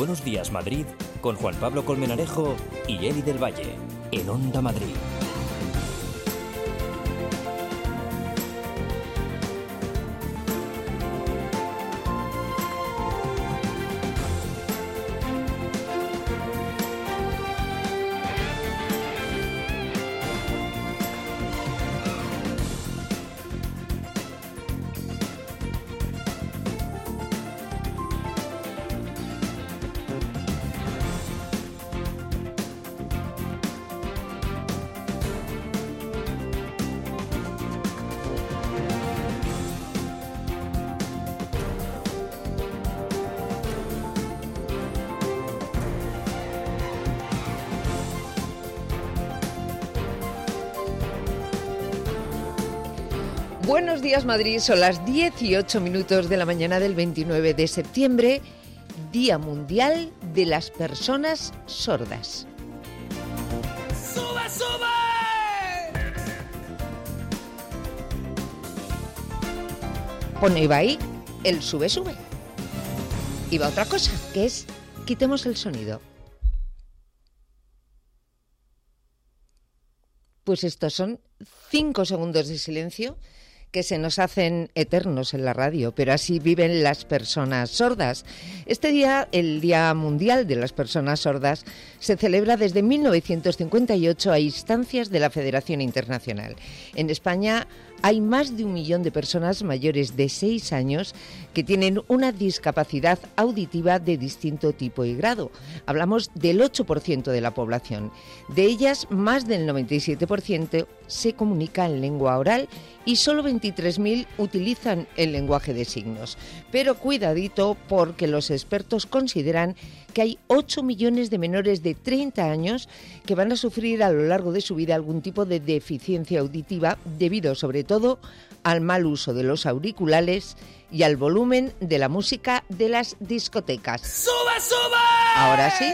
Buenos Días Madrid con Juan Pablo Colmenarejo y Eli del Valle en Onda Madrid. Buenos días Madrid, son las 18 minutos de la mañana del 29 de septiembre, Día Mundial de las Personas Sordas. ¡Sube, sube! Bueno, iba ahí el sube, sube. Iba otra cosa, que es quitemos el sonido. Pues estos son 5 segundos de silencio que se nos hacen eternos en la radio, pero así viven las personas sordas. Este día, el Día Mundial de las Personas Sordas, se celebra desde 1958 a instancias de la Federación Internacional. En España hay más de 1 millón de personas mayores de 6 años que tienen una discapacidad auditiva de distinto tipo y grado. Hablamos del 8% de la población. De ellas, más del 97% se comunica en lengua oral y solo 23.000 utilizan el lenguaje de signos. Pero cuidadito, porque los expertos consideran que hay 8 millones de menores de 30 años que van a sufrir a lo largo de su vida algún tipo de deficiencia auditiva debido sobre todo al mal uso de los auriculares y al volumen de la música de las discotecas. ¡Sube, sube! Ahora sí.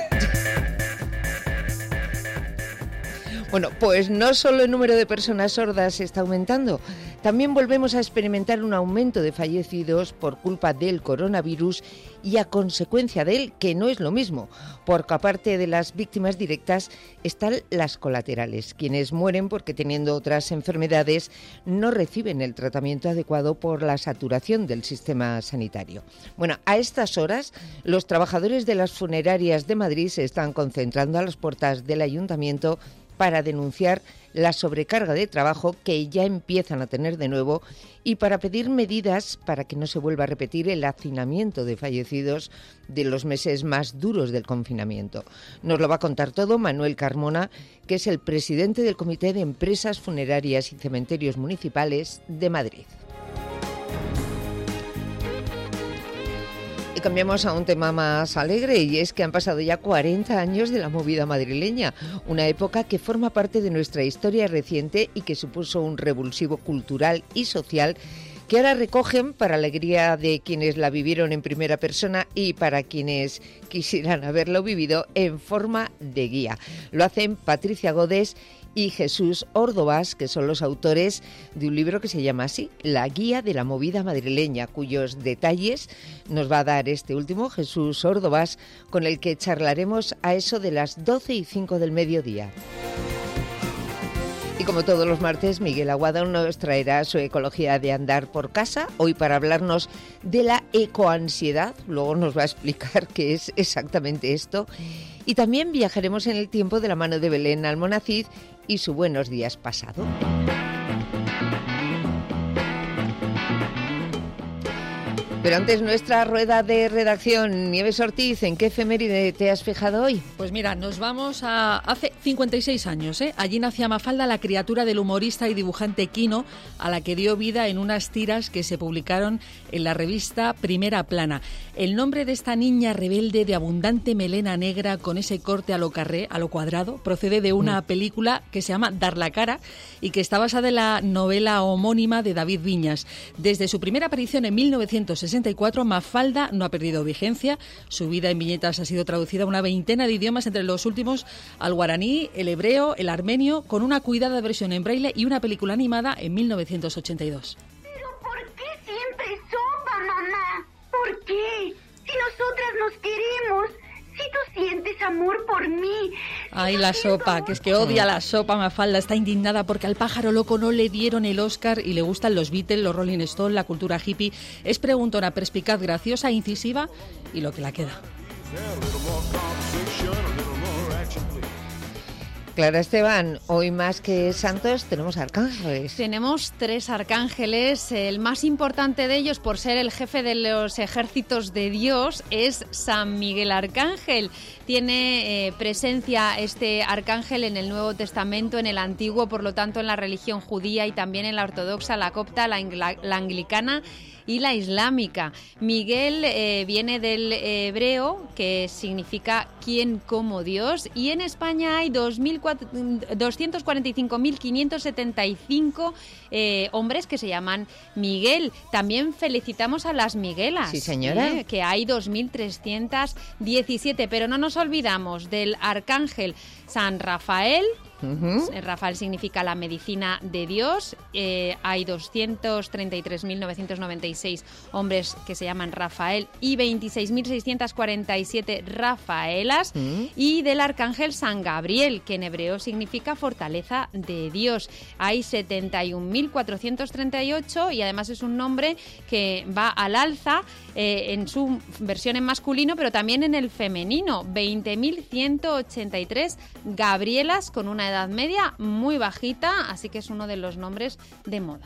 Bueno, pues no solo el número de personas sordas está aumentando, también volvemos a experimentar un aumento de fallecidos por culpa del coronavirus y a consecuencia de él, que no es lo mismo, porque aparte de las víctimas directas están las colaterales, quienes mueren porque teniendo otras enfermedades no reciben el tratamiento adecuado por la saturación del sistema sanitario. Bueno, a estas horas los trabajadores de las funerarias de Madrid se están concentrando a las puertas del ayuntamiento para denunciar la sobrecarga de trabajo que ya empiezan a tener de nuevo y para pedir medidas para que no se vuelva a repetir el hacinamiento de fallecidos de los meses más duros del confinamiento. Nos lo va a contar todo Manuel Carmona, que es el presidente del Comité de Empresas Funerarias y Cementerios Municipales de Madrid. Y cambiamos a un tema más alegre, y es que han pasado ya 40 años de la movida madrileña, una época que forma parte de nuestra historia reciente y que supuso un revulsivo cultural y social que ahora recogen para alegría de quienes la vivieron en primera persona y para quienes quisieran haberlo vivido en forma de guía. Lo hacen Patricia Godes y Jesús Ordovás, que son los autores de un libro que se llama así, La Guía de la Movida Madrileña, cuyos detalles nos va a dar este último, Jesús Ordovás, con el que charlaremos a eso de las 12:05 del mediodía. Y como todos los martes, Miguel Aguado nos traerá su ecología de andar por casa, hoy para hablarnos de la ecoansiedad, luego nos va a explicar qué es exactamente esto. Y también viajaremos en el tiempo de la mano de Belén Almonacid y su Buenos Días pasado. Pero antes, nuestra rueda de redacción. Nieves Ortiz, ¿en qué efeméride te has fijado hoy? Pues mira, nos vamos a hace 56 años. Allí nacía Mafalda, la criatura del humorista y dibujante Quino, a la que dio vida en unas tiras que se publicaron en la revista Primera Plana. El nombre de esta niña rebelde de abundante melena negra con ese corte a lo carré, a lo cuadrado, procede de una película que se llama Dar la cara y que está basada en la novela homónima de David Viñas. Desde su primera aparición en 1964, Mafalda no ha perdido vigencia. Su vida en viñetas ha sido traducida a una veintena de idiomas, entre los últimos al guaraní, el hebreo, el armenio, con una cuidada versión en braille y una película animada en 1982. ¿Pero por qué siempre sopa, mamá? ¿Por qué? Si nosotras nos queremos, tú sientes amor por mí. Ay, la sopa, que es que odia la sopa, Mafalda. Está indignada porque al pájaro loco no le dieron el Oscar y le gustan los Beatles, los Rolling Stones, la cultura hippie. Es preguntona, perspicaz, graciosa, incisiva y lo que la queda. Clara Esteban, hoy más que santos tenemos arcángeles. Tenemos 3 arcángeles. El más importante de ellos, por ser el jefe de los ejércitos de Dios, es San Miguel Arcángel. Tiene presencia este arcángel en el Nuevo Testamento, en el Antiguo, por lo tanto en la religión judía y también en la ortodoxa, la copta, la anglicana y la islámica. Miguel viene del hebreo, que significa quien como Dios, y en España hay 245.575 hombres que se llaman Miguel. También felicitamos a las Miguelas. Sí, señora. Que hay 2.317, pero no nos olvidamos del arcángel San Rafael. Rafael significa la medicina de Dios. Hay 233.996 hombres que se llaman Rafael y 26.647 Rafaelas. Y del arcángel San Gabriel, que en hebreo significa fortaleza de Dios. Hay 71.438 y además es un nombre que va al alza en su versión en masculino, pero también en el femenino. 20.183 Gabrielas con una edad media muy bajita, así que es uno de los nombres de moda.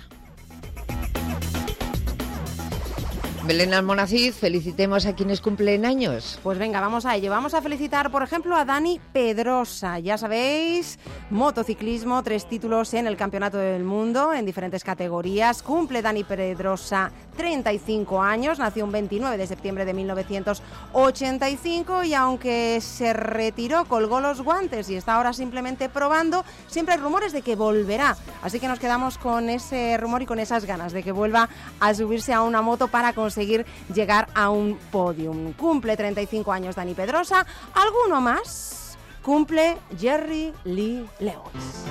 Belén Almonacid, felicitemos a quienes cumplen años. Pues venga, vamos a ello. Vamos a felicitar, por ejemplo, a Dani Pedrosa. Ya sabéis, motociclismo, 3 títulos en el Campeonato del Mundo en diferentes categorías. Cumple Dani Pedrosa 35 años, nació un 29 de septiembre de 1985 y aunque se retiró, colgó los guantes y está ahora simplemente probando, siempre hay rumores de que volverá. Así que nos quedamos con ese rumor y con esas ganas de que vuelva a subirse a una moto para conseguir llegar a un podium. Cumple 35 años Dani Pedrosa. ¿Alguno más? Cumple Jerry Lee Lewis.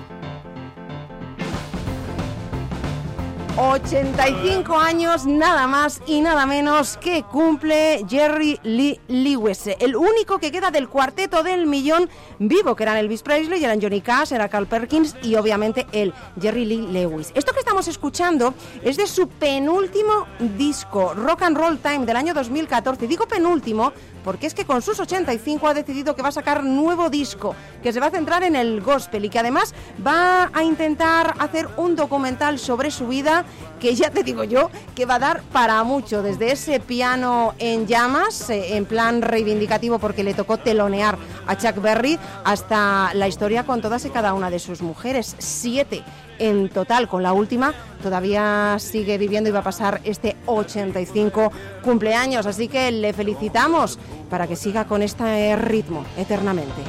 85 años, nada más y nada menos que cumple Jerry Lee Lewis, el único que queda del cuarteto del millón vivo, que eran Elvis Presley, eran Johnny Cash, era Carl Perkins y obviamente él, Jerry Lee Lewis. Esto que estamos escuchando es de su penúltimo disco, Rock and Roll Time, del año 2014. Digo penúltimo porque es que con sus 85 ha decidido que va a sacar nuevo disco, que se va a centrar en el gospel y que además va a intentar hacer un documental sobre su vida, que ya te digo yo que va a dar para mucho, desde ese piano en llamas, en plan reivindicativo porque le tocó telonear a Chuck Berry, hasta la historia con todas y cada una de sus mujeres, 7 en total, con la última todavía sigue viviendo y va a pasar este 85 cumpleaños, así que le felicitamos para que siga con este ritmo eternamente.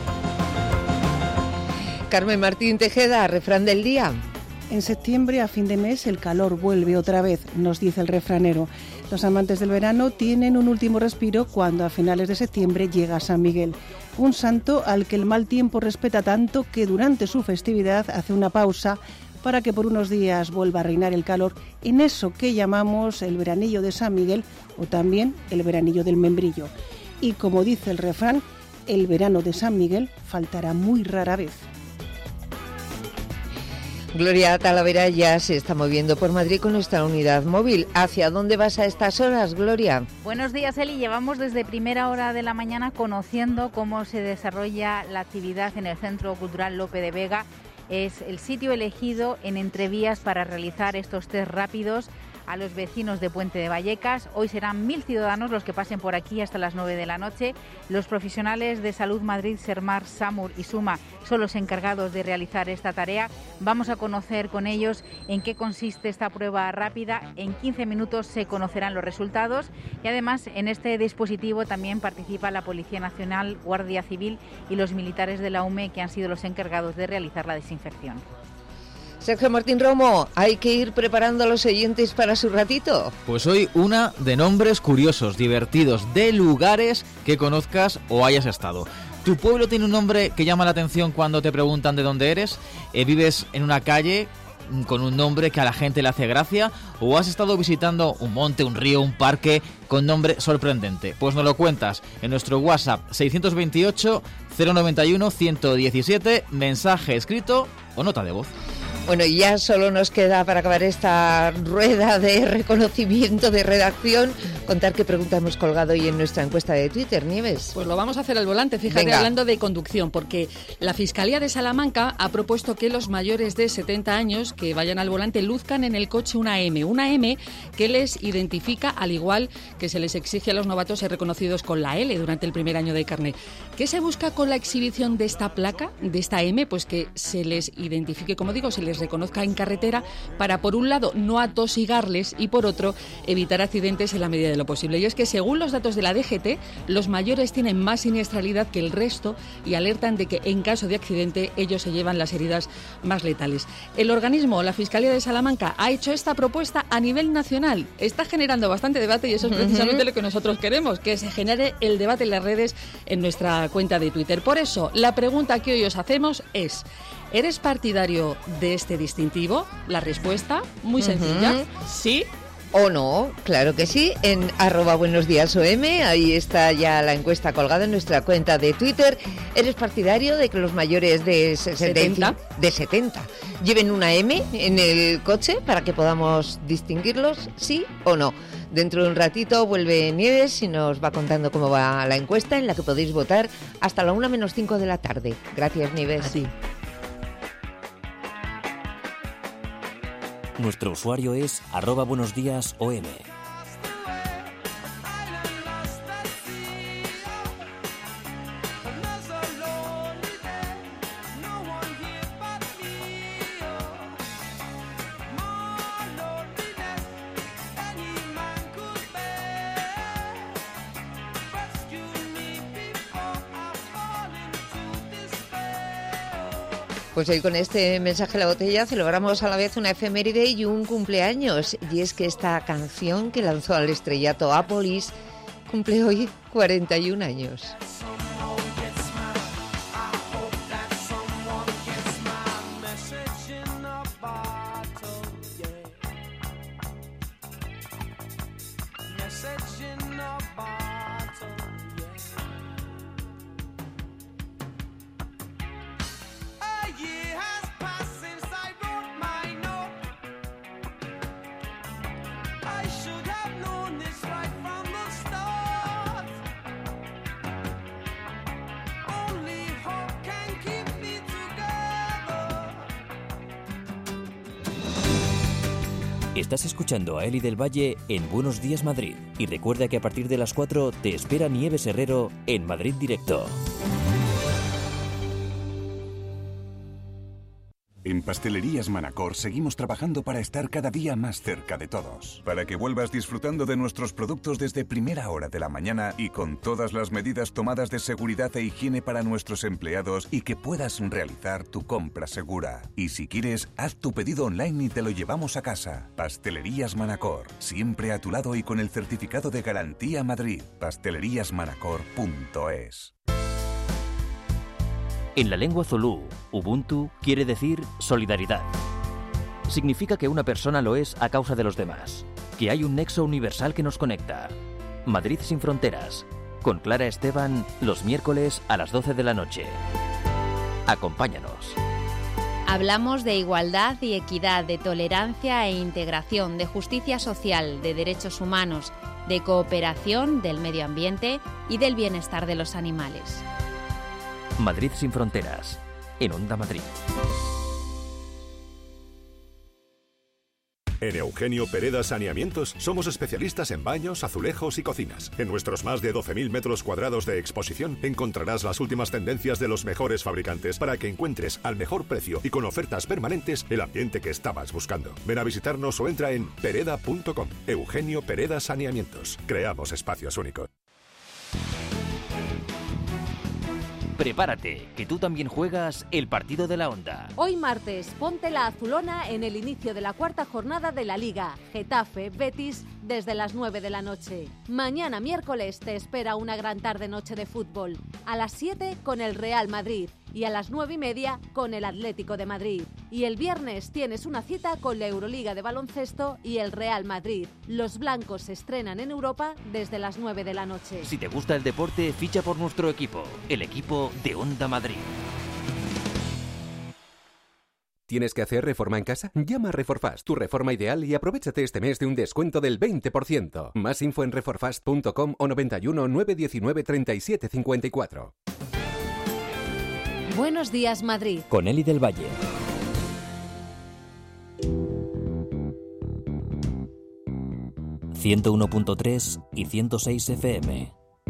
Carmen Martín Tejeda, refrán del día. En septiembre, a fin de mes, el calor vuelve otra vez, nos dice el refranero. Los amantes del verano tienen un último respiro cuando a finales de septiembre llega San Miguel, un santo al que el mal tiempo respeta tanto que durante su festividad hace una pausa para que por unos días vuelva a reinar el calor en eso que llamamos el veranillo de San Miguel o también el veranillo del membrillo. Y como dice el refrán, el verano de San Miguel faltará muy rara vez. Gloria Talavera ya se está moviendo por Madrid con nuestra unidad móvil. ¿Hacia dónde vas a estas horas, Gloria? Buenos días, Eli. Llevamos desde primera hora de la mañana conociendo cómo se desarrolla la actividad en el Centro Cultural Lope de Vega. Es el sitio elegido en Entrevías para realizar estos test rápidos a los vecinos de Puente de Vallecas. Hoy serán 1.000 ciudadanos los que pasen por aquí hasta las 9 de la noche. Los profesionales de Salud Madrid, Sermar, SAMUR y SUMA son los encargados de realizar esta tarea. Vamos a conocer con ellos en qué consiste esta prueba rápida. En 15 minutos se conocerán los resultados y además en este dispositivo también participa la Policía Nacional, Guardia Civil y los militares de la UME, que han sido los encargados de realizar la desinfección. Sergio Martín Romo, ¿hay que ir preparando a los oyentes para su ratito? Pues hoy una de nombres curiosos, divertidos, de lugares que conozcas o hayas estado. ¿Tu pueblo tiene un nombre que llama la atención cuando te preguntan de dónde eres? ¿Vives en una calle con un nombre que a la gente le hace gracia? ¿O has estado visitando un monte, un río, un parque con nombre sorprendente? Pues nos lo cuentas en nuestro WhatsApp 628 091 117, mensaje escrito o nota de voz. Bueno, y ya solo nos queda para acabar esta rueda de reconocimiento de redacción contar qué pregunta hemos colgado hoy en nuestra encuesta de Twitter, Nieves. Pues lo vamos a hacer al volante, fíjate, Venga. hablando de conducción, porque la Fiscalía de Salamanca ha propuesto que los mayores de 70 años que vayan al volante luzcan en el coche una M que les identifica, al igual que se les exige a los novatos ser reconocidos con la L durante el primer año de carné. ¿Qué se busca con la exhibición de esta placa, de esta M? Pues que se les identifique, como digo, se les reconozca en carretera para, por un lado, no atosigarles y, por otro, evitar accidentes en la medida de lo posible. Y es que, según los datos de la DGT, los mayores tienen más siniestralidad que el resto y alertan de que, en caso de accidente, ellos se llevan las heridas más letales. El organismo, la Fiscalía de Salamanca, ha hecho esta propuesta a nivel nacional. Está generando bastante debate y eso es precisamente lo que nosotros queremos, que se genere el debate en las redes en nuestra cuenta de Twitter. Por eso, la pregunta que hoy os hacemos es: ¿eres partidario de este distintivo? La respuesta, muy sencilla, sí o no, claro que sí, en @buenosdiasom, ahí está ya la encuesta colgada en nuestra cuenta de Twitter. ¿Eres partidario de que los mayores de 70 lleven una M en el coche para que podamos distinguirlos, sí o no? Dentro de un ratito vuelve Nieves y nos va contando cómo va la encuesta, en la que podéis votar hasta la 1:05 de la tarde. Gracias, Nieves. Así. Nuestro usuario es @buenosdiasom. Pues hoy con este mensaje a la botella celebramos a la vez una efeméride y un cumpleaños. Y es que esta canción que lanzó al estrellato Apolis cumple hoy 41 años. Estás escuchando a Eli del Valle en Buenos Días Madrid. Y recuerda que a partir de las 4 te espera Nieves Herrero en Madrid Directo. En Pastelerías Manacor seguimos trabajando para estar cada día más cerca de todos. Para que vuelvas disfrutando de nuestros productos desde primera hora de la mañana y con todas las medidas tomadas de seguridad e higiene para nuestros empleados y que puedas realizar tu compra segura. Y si quieres, haz tu pedido online y te lo llevamos a casa. Pastelerías Manacor, siempre a tu lado y con el certificado de garantía Madrid. Pasteleriasmanacor.es. En la lengua zulú, Ubuntu quiere decir solidaridad. Significa que una persona lo es a causa de los demás, que hay un nexo universal que nos conecta. Madrid sin fronteras, con Clara Esteban, los miércoles a las 12 de la noche. Acompáñanos. Hablamos de igualdad y equidad, de tolerancia e integración, de justicia social, de derechos humanos, de cooperación, del medio ambiente y del bienestar de los animales. Madrid sin fronteras, en Onda Madrid. En Eugenio Pereda Saneamientos somos especialistas en baños, azulejos y cocinas. En nuestros más de 12.000 metros cuadrados de exposición encontrarás las últimas tendencias de los mejores fabricantes para que encuentres al mejor precio y con ofertas permanentes el ambiente que estabas buscando. Ven a visitarnos o entra en pereda.com. Eugenio Pereda Saneamientos. Creamos espacios únicos. Prepárate, que tú también juegas el partido de la Onda. Hoy martes, ponte la azulona en el inicio de la cuarta jornada de la Liga. Getafe-Betis desde las 9 de la noche. Mañana miércoles te espera una gran tarde-noche de fútbol. A las 7 con el Real Madrid. y a las 9:30 con el Atlético de Madrid. Y el viernes tienes una cita con la Euroliga de baloncesto y el Real Madrid. Los blancos se estrenan en Europa desde las 9 de la noche. Si te gusta el deporte, ficha por nuestro equipo, el equipo de Onda Madrid. ¿Tienes que hacer reforma en casa? Llama a Reforfast, tu reforma ideal, y aprovéchate este mes de un descuento del 20%. Más info en reforfast.com o 91 919 37 54. Buenos días, Madrid. Con Eli del Valle. ...101.3 y 106 FM.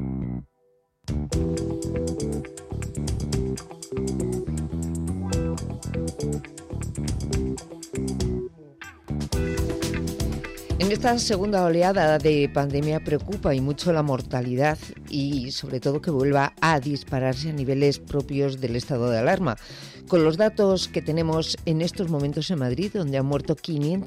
En esta segunda oleada de pandemia preocupa y mucho la mortalidad y sobre todo que vuelva a dispararse a niveles propios del estado de alarma. Con los datos que tenemos en estos momentos en Madrid, donde han muerto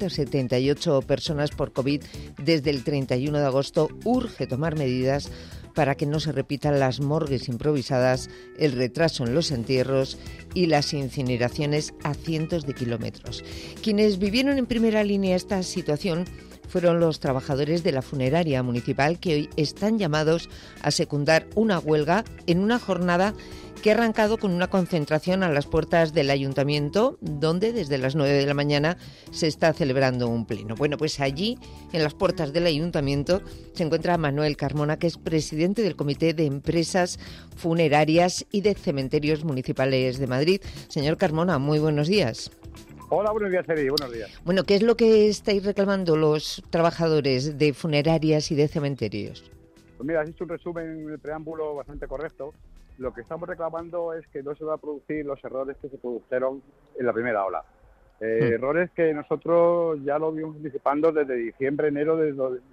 578 personas por COVID desde el 31 de agosto, urge tomar medidas para que no se repitan las morgues improvisadas, el retraso en los entierros y las incineraciones a cientos de kilómetros. Quienes vivieron en primera línea esta situación fueron los trabajadores de la funeraria municipal, que hoy están llamados a secundar una huelga en una jornada que ha arrancado con una concentración a las puertas del ayuntamiento, donde desde las 9 de la mañana se está celebrando un pleno. Bueno, pues allí, en las puertas del ayuntamiento, se encuentra Manuel Carmona, que es presidente del Comité de Empresas Funerarias y de Cementerios Municipales de Madrid. Señor Carmona, muy buenos días. Hola, buenos días, Eri, buenos días. Bueno, ¿qué es lo que estáis reclamando los trabajadores de funerarias y de cementerios? Pues mira, has hecho un resumen en el preámbulo bastante correcto. Lo que estamos reclamando es que no se van a producir los errores que se produjeron en la primera ola. Errores que nosotros ya lo vimos anticipando desde diciembre, enero de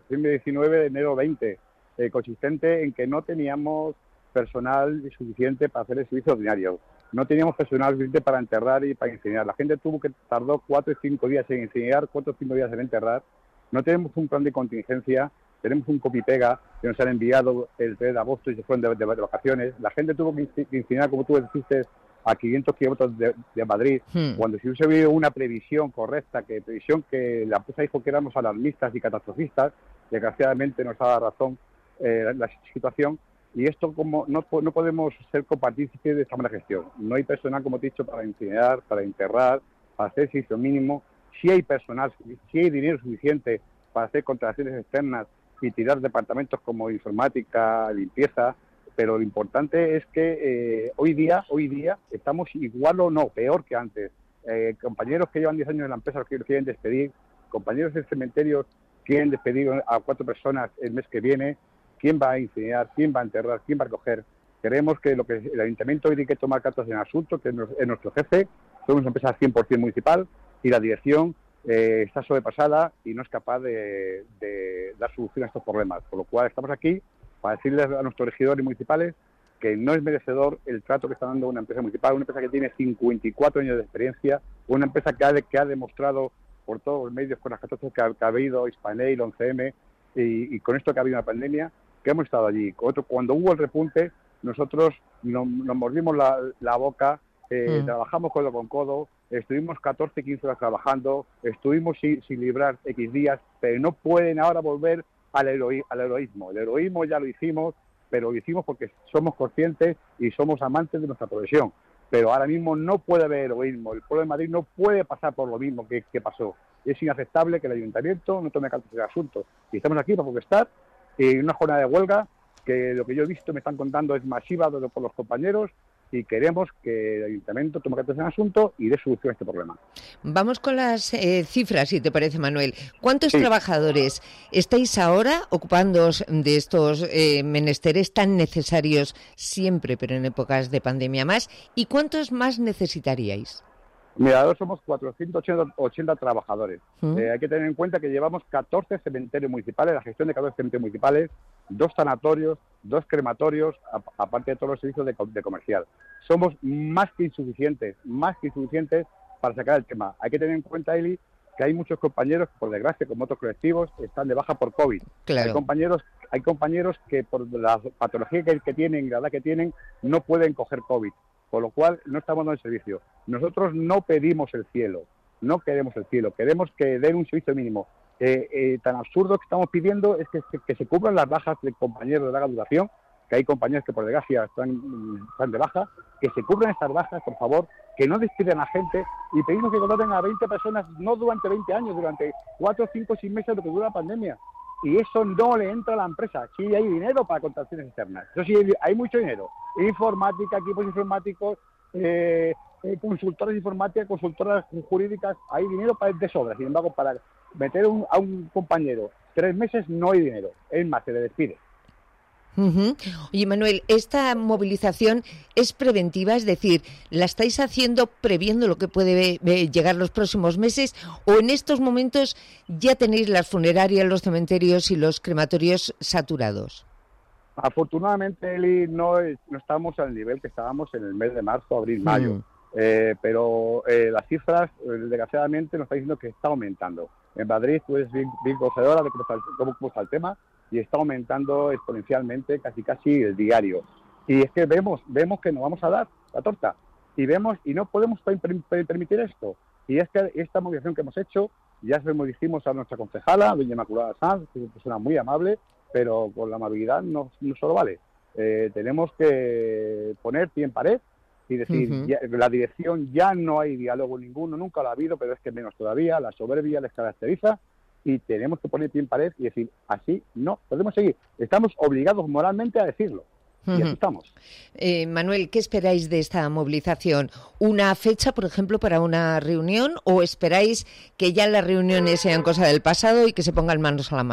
2019, enero 20, consistente en que no teníamos personal suficiente para hacer el servicio ordinario. No teníamos personal suficiente para enterrar y para incinerar. La gente tardó 4 y 5 días en incinerar, 4 o 5 días en enterrar. No tenemos un plan de contingencia, tenemos un copy-pega que nos han enviado el 3 de agosto y se fueron de vacaciones. La gente tuvo que incinerar, como tú dijiste, a 500 kilómetros de Madrid, cuando si hubiese habido una previsión correcta, previsión que la empresa dijo que éramos alarmistas y catastrofistas, desgraciadamente nos ha dado razón la situación. Y esto, como no podemos ser copartícipes de esta mala gestión. No hay personal, como te he dicho, para incinerar, para enterrar, para hacer servicio mínimo. Sí hay personal, sí hay dinero suficiente para hacer contrataciones externas y tirar departamentos como informática, limpieza, pero lo importante es que hoy día estamos igual o no, peor que antes. Compañeros que llevan 10 años en la empresa los quieren despedir, compañeros del cementerio quieren despedir a 4 personas el mes que viene. ¿Quién va a incinerar? ¿Quién va a enterrar? ¿Quién va a recoger? Creemos que lo que el ayuntamiento hoy tiene que tomar cartas en el asunto, que es nuestro jefe, somos una empresa 100% municipal y la dirección está sobrepasada y no es capaz de dar solución a estos problemas. Por lo cual estamos aquí para decirles a nuestros regidores municipales que no es merecedor el trato que está dando una empresa municipal, una empresa que tiene 54 años de experiencia, una empresa que ha demostrado por todos los medios, con las catástrofes que ha habido, Hispanel, 11M, y con esto que ha habido una pandemia, que hemos estado allí. Cuando hubo el repunte, nosotros nos mordimos la boca, trabajamos codo con codo, estuvimos 14, 15 horas trabajando, estuvimos sin librar X días, pero no pueden ahora volver al heroísmo. El heroísmo ya lo hicimos, pero lo hicimos porque somos conscientes y somos amantes de nuestra profesión. Pero ahora mismo no puede haber heroísmo. El pueblo de Madrid no puede pasar por lo mismo que pasó. Es inaceptable que el ayuntamiento no tome cartas en el asunto. Y estamos aquí para protestar en una jornada de huelga que lo que yo he visto, me están contando, es masiva por los compañeros, y queremos que el ayuntamiento tome cartas en el asunto y dé solución a este problema. Vamos con las cifras, si te parece, Manuel. ¿Cuántos trabajadores estáis ahora ocupándoos de estos menesteres tan necesarios siempre, pero en épocas de pandemia más? ¿Y cuántos más necesitaríais? Mira, ahora somos 480 trabajadores. Hay que tener en cuenta que llevamos 14 cementerios municipales, la gestión de 14 cementerios municipales, 2 sanatorios, 2 crematorios, aparte de todos los servicios de comercial. Somos más que insuficientes para sacar el tema. Hay que tener en cuenta, Eli, que hay muchos compañeros que, por desgracia, como otros colectivos, están de baja por COVID. Claro. Hay compañeros que por la patología que tienen, la edad que tienen, no pueden coger COVID. con lo cual no estamos dando el servicio. Nosotros no pedimos el cielo, no queremos el cielo, queremos que den un servicio mínimo. Tan absurdo que estamos pidiendo es que se cubran las bajas de compañeros de larga duración, que hay compañeros que por desgracia están de baja, que se cubran estas bajas, por favor, que no despidan a gente, y pedimos que contraten a 20 personas, no durante 20 años, durante 4, 5, 6 meses, lo que dura la pandemia. Y eso no le entra a la empresa. Sí hay dinero para contrataciones externas, eso sí hay mucho dinero. Informática, equipos informáticos, consultoras de informática, consultoras jurídicas, hay dinero de sobra. Sin embargo, para meter a un compañero 3 meses no hay dinero, es más, se le despide. Oye, Manuel, ¿esta movilización es preventiva? Es decir, ¿la estáis haciendo previendo lo que puede llegar los próximos meses? ¿O en estos momentos ya tenéis las funerarias, los cementerios y los crematorios saturados? Afortunadamente, Eli, no estamos al nivel que estábamos en el mes de marzo, abril, mayo. Pero las cifras, desgraciadamente, nos están diciendo que está aumentando. En Madrid, tú eres bien conocedora de cómo está el tema, y está aumentando exponencialmente, casi el diario. Y es que vemos que nos vamos a dar la torta, y no podemos permitir esto. Y es que esta movilización que hemos hecho, ya se lo dijimos a nuestra concejala, doña Inmaculada Sanz, que es una persona muy amable, pero con la amabilidad no solo vale. Tenemos que poner pie en pared y decir, la dirección ya no hay diálogo ninguno, nunca lo ha habido, pero es que menos todavía, la soberbia les caracteriza, y tenemos que poner pie en pared y decir, así no podemos seguir. Estamos obligados moralmente a decirlo. Y así estamos. Manuel, ¿qué esperáis de esta movilización? ¿Una fecha, por ejemplo, para una reunión, o esperáis que ya las reuniones sean cosa del pasado y que se pongan manos a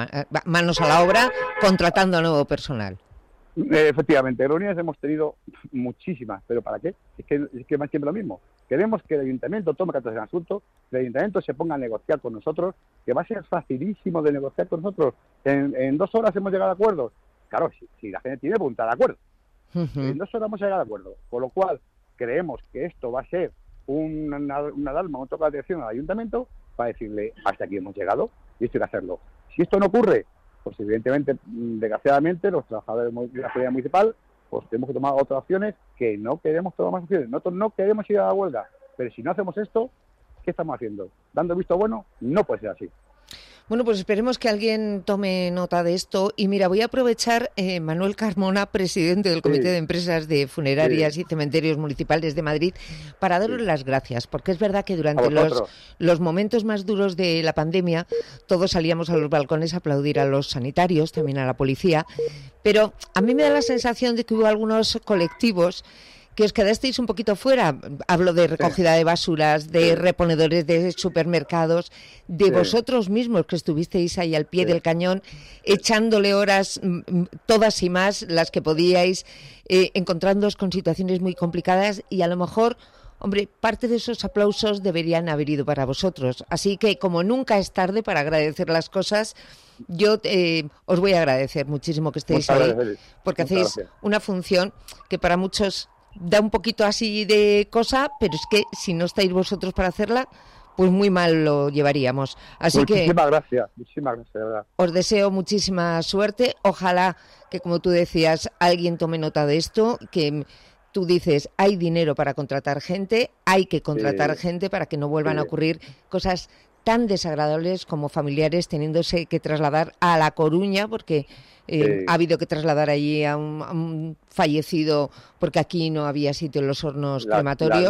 la obra contratando a nuevo personal? Efectivamente, reuniones hemos tenido muchísimas, pero ¿para qué? Es que es siempre lo mismo. Queremos que el ayuntamiento tome cartas en el asunto, que el ayuntamiento se ponga a negociar con nosotros, que va a ser facilísimo de negociar con nosotros. En 2 horas hemos llegado a acuerdos. Claro, si la gente tiene voluntad de acuerdo. En 2 horas hemos llegado a acuerdo. Con lo cual, creemos que esto va a ser una alarma, un toque de atención al ayuntamiento para decirle, hasta aquí hemos llegado y esto hay que hacerlo. Si esto no ocurre, pues evidentemente, desgraciadamente, los trabajadores de la autoridad municipal, pues tenemos que tomar otras opciones, que no queremos tomar más opciones. Nosotros no queremos ir a la huelga, pero si no hacemos esto, ¿qué estamos haciendo? ¿Dando visto bueno? No puede ser así. Bueno, pues esperemos que alguien tome nota de esto. Y mira, voy a aprovechar, Manuel Carmona, presidente del Comité de Empresas de Funerarias y Cementerios Municipales de Madrid, para daros las gracias, porque es verdad que durante los momentos más duros de la pandemia todos salíamos a los balcones a aplaudir a los sanitarios, también a la policía, pero a mí me da la sensación de que hubo algunos colectivos que os quedasteis un poquito fuera. Hablo de recogida de basuras, de reponedores de supermercados, de vosotros mismos que estuvisteis ahí al pie del cañón, echándole horas todas y más las que podíais, encontrándoos con situaciones muy complicadas, y a lo mejor, hombre, parte de esos aplausos deberían haber ido para vosotros. Así que, como nunca es tarde para agradecer las cosas, yo os voy a agradecer muchísimo que estéis ahí, porque hacéis una función que para muchos da un poquito así de cosa, pero es que si no estáis vosotros para hacerla, pues muy mal lo llevaríamos. Así muchísimas gracias, de verdad. Os deseo muchísima suerte. Ojalá que, como tú decías, alguien tome nota de esto, que tú dices, hay dinero para contratar gente, hay que contratar gente para que no vuelvan a ocurrir cosas tan desagradables como familiares teniéndose que trasladar a La Coruña, porque ha habido que trasladar allí a un fallecido, porque aquí no había sitio en los hornos crematorios.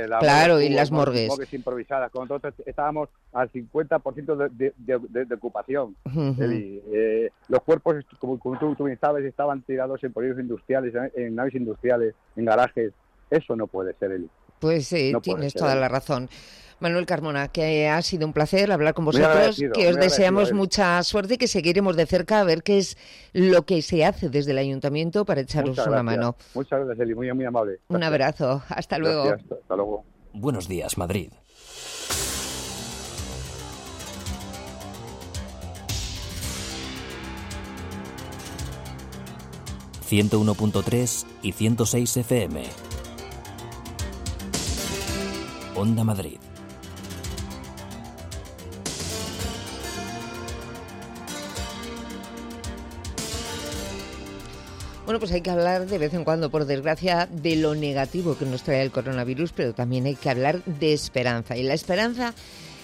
Las morgues. Morgues improvisadas. Con nosotros estábamos al 50% de ocupación. Los cuerpos, como tú bien sabes, estaban tirados en polígonos industriales, en naves industriales, en garajes. Eso no puede ser, Eli. Pues tienes toda la razón. Manuel Carmona, que ha sido un placer hablar con vosotros, que os deseamos mucha suerte y que seguiremos de cerca a ver qué es lo que se hace desde el Ayuntamiento para echaros una mano. Muchas gracias, Eli, muy amable. Gracias. Un abrazo, hasta luego. Gracias, hasta luego. Buenos días, Madrid. ...101.3 y 106 FM. Onda Madrid. Bueno, pues hay que hablar de vez en cuando, por desgracia, de lo negativo que nos trae el coronavirus, pero también hay que hablar de esperanza. Y la esperanza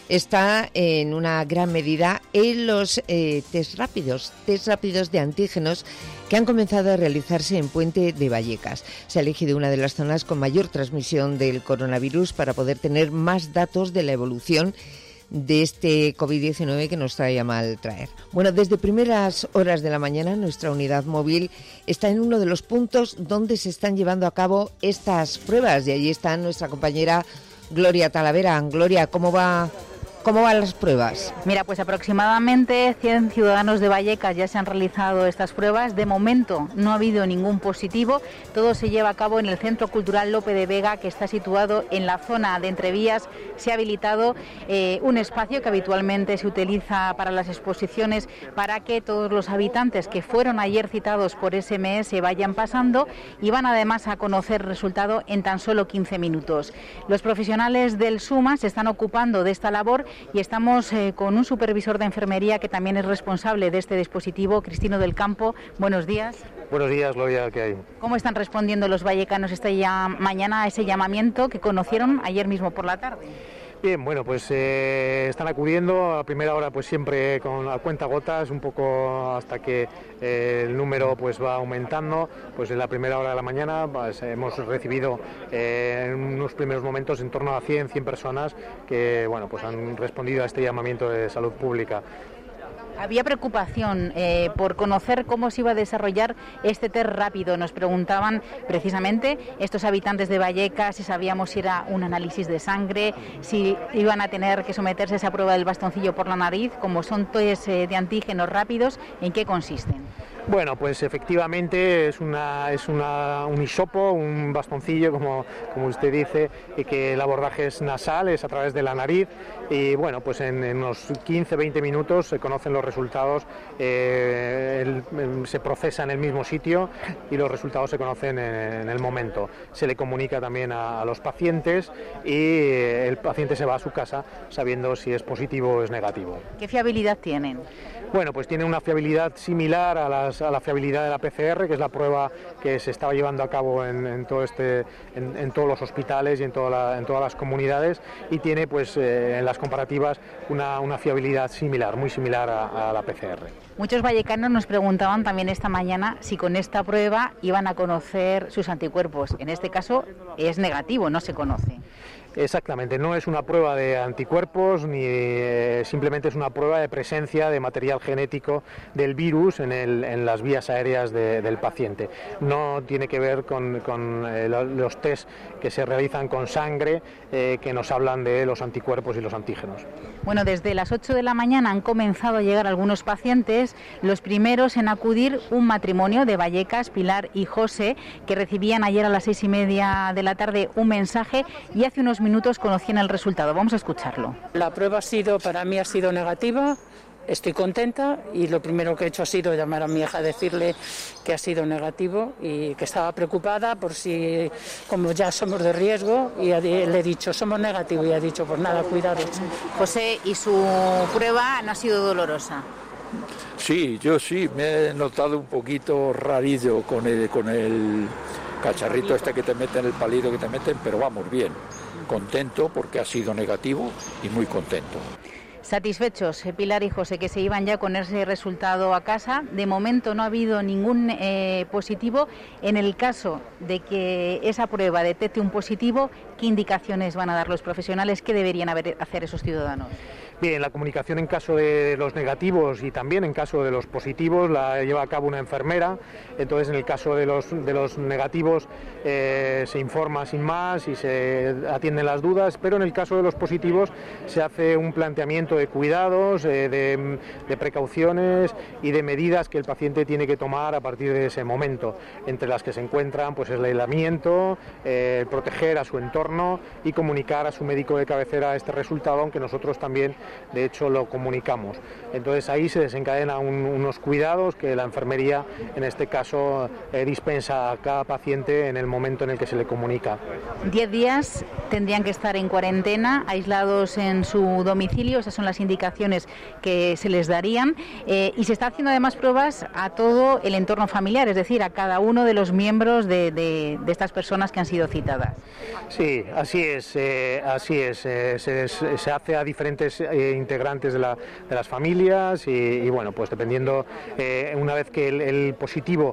está en una gran medida en los test rápidos de antígenos que han comenzado a realizarse en Puente de Vallecas. Se ha elegido una de las zonas con mayor transmisión del coronavirus para poder tener más datos de la evolución de este COVID-19 que nos trae a mal traer. Bueno, desde primeras horas de la mañana nuestra unidad móvil está en uno de los puntos donde se están llevando a cabo estas pruebas y allí está nuestra compañera Gloria Talavera. Gloria, ¿cómo van las pruebas? Mira, pues aproximadamente 100 ciudadanos de Vallecas ya se han realizado estas pruebas. De momento no ha habido ningún positivo. Todo se lleva a cabo en el Centro Cultural Lope de Vega, que está situado en la zona de Entrevías. Se ha habilitado un espacio que habitualmente se utiliza para las exposiciones para que todos los habitantes que fueron ayer citados por SMS vayan pasando y van además a conocer el resultado en tan solo 15 minutos. Los profesionales del SUMA se están ocupando de esta labor y estamos con un supervisor de enfermería que también es responsable de este dispositivo, Cristino del Campo. Buenos días. Buenos días, Gloria, ¿qué hay? ¿Cómo están respondiendo los vallecanos mañana a ese llamamiento que conocieron ayer mismo por la tarde? Bien, bueno, pues están acudiendo a primera hora, pues siempre con a cuentagotas, un poco hasta que el número pues va aumentando. Pues en la primera hora de la mañana pues, hemos recibido en unos primeros momentos en torno a 100 personas que bueno, pues han respondido a este llamamiento de salud pública. Había preocupación por conocer cómo se iba a desarrollar este test rápido. Nos preguntaban precisamente estos habitantes de Vallecas si sabíamos si era un análisis de sangre, si iban a tener que someterse a esa prueba del bastoncillo por la nariz, como son test de antígenos rápidos, ¿en qué consisten? Bueno, pues efectivamente es un hisopo, un bastoncillo, como usted dice, y que el abordaje es nasal, es a través de la nariz, y bueno, pues en unos 15-20 minutos se conocen los resultados, se procesa en el mismo sitio y los resultados se conocen en el momento. Se le comunica también a los pacientes y el paciente se va a su casa sabiendo si es positivo o es negativo. ¿Qué fiabilidad tienen? Bueno, pues tiene una fiabilidad similar a la fiabilidad de la PCR, que es la prueba que se estaba llevando a cabo en todos los hospitales y en todas las comunidades, y tiene pues en las comparativas una fiabilidad similar, muy similar a la PCR. Muchos vallecanos nos preguntaban también esta mañana si con esta prueba iban a conocer sus anticuerpos. En este caso es negativo, no se conoce. Exactamente, no es una prueba de anticuerpos ni simplemente es una prueba de presencia de material genético del virus en las vías aéreas del paciente. No tiene que ver con los test que se realizan con sangre que nos hablan de los anticuerpos y los antígenos. Bueno, desde las 8 de la mañana han comenzado a llegar algunos pacientes, los primeros en acudir un matrimonio de Vallecas, Pilar y José, que recibían ayer a las 6:30 de la tarde un mensaje y hace unos minutos conocían el resultado. Vamos a escucharlo. La prueba para mí ha sido negativa. Estoy contenta y lo primero que he hecho ha sido llamar a mi hija a decirle que ha sido negativo y que estaba preocupada por si, como ya somos de riesgo, y le he dicho, somos negativos, y ha dicho, pues nada, cuidado. José, ¿y su prueba no ha sido dolorosa? Sí, yo sí, me he notado un poquito rarillo con el cacharrito este que te meten, el palito que te meten, pero vamos, bien, contento porque ha sido negativo y muy contento. Satisfechos, Pilar y José, que se iban ya con ese resultado a casa. De momento no ha habido ningún positivo. En el caso de que esa prueba detecte un positivo, ¿qué indicaciones van a dar los profesionales? ¿Qué deberían hacer esos ciudadanos? Bien, la comunicación en caso de los negativos y también en caso de los positivos la lleva a cabo una enfermera. Entonces, en el caso de los negativos se informa sin más y se atienden las dudas, pero en el caso de los positivos se hace un planteamiento de cuidados, de precauciones y de medidas que el paciente tiene que tomar a partir de ese momento, entre las que se encuentran pues el aislamiento, proteger a su entorno y comunicar a su médico de cabecera este resultado, aunque nosotros también de hecho lo comunicamos. Entonces ahí se desencadenan unos cuidados que la enfermería en este caso dispensa a cada paciente en el momento en el que se le comunica. 10 días tendrían que estar en cuarentena, aislados en su domicilio. Esas son las indicaciones que se les darían. Y se está haciendo además pruebas a todo el entorno familiar, es decir, a cada uno de los miembros de estas personas que han sido citadas. Sí, así es. Se hace a diferentes integrantes de las familias y bueno, pues dependiendo, una vez que el positivo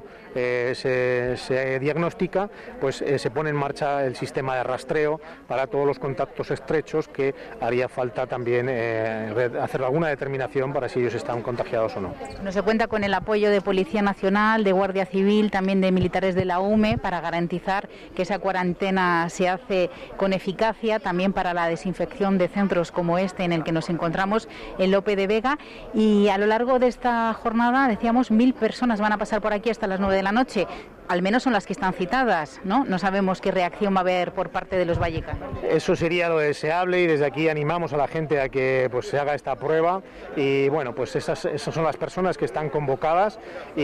se diagnostica, pues se pone en marcha el sistema de rastreo para todos los contactos estrechos, que haría falta también hacer alguna determinación para si ellos están contagiados o no. No se cuenta con el apoyo de Policía Nacional, de Guardia Civil, también de militares de la UME para garantizar que esa cuarentena se hace con eficacia, también para la desinfección de centros como este en el que nos encontramos en Lope de Vega. Y a lo largo de esta jornada, decíamos, 1000 personas van a pasar por aquí hasta las 9 de la noche. Al menos son las que están citadas, ¿no? No sabemos qué reacción va a haber por parte de los vallecanos. Eso sería lo deseable y desde aquí animamos a la gente a que pues se haga esta prueba y bueno, pues esas son las personas que están convocadas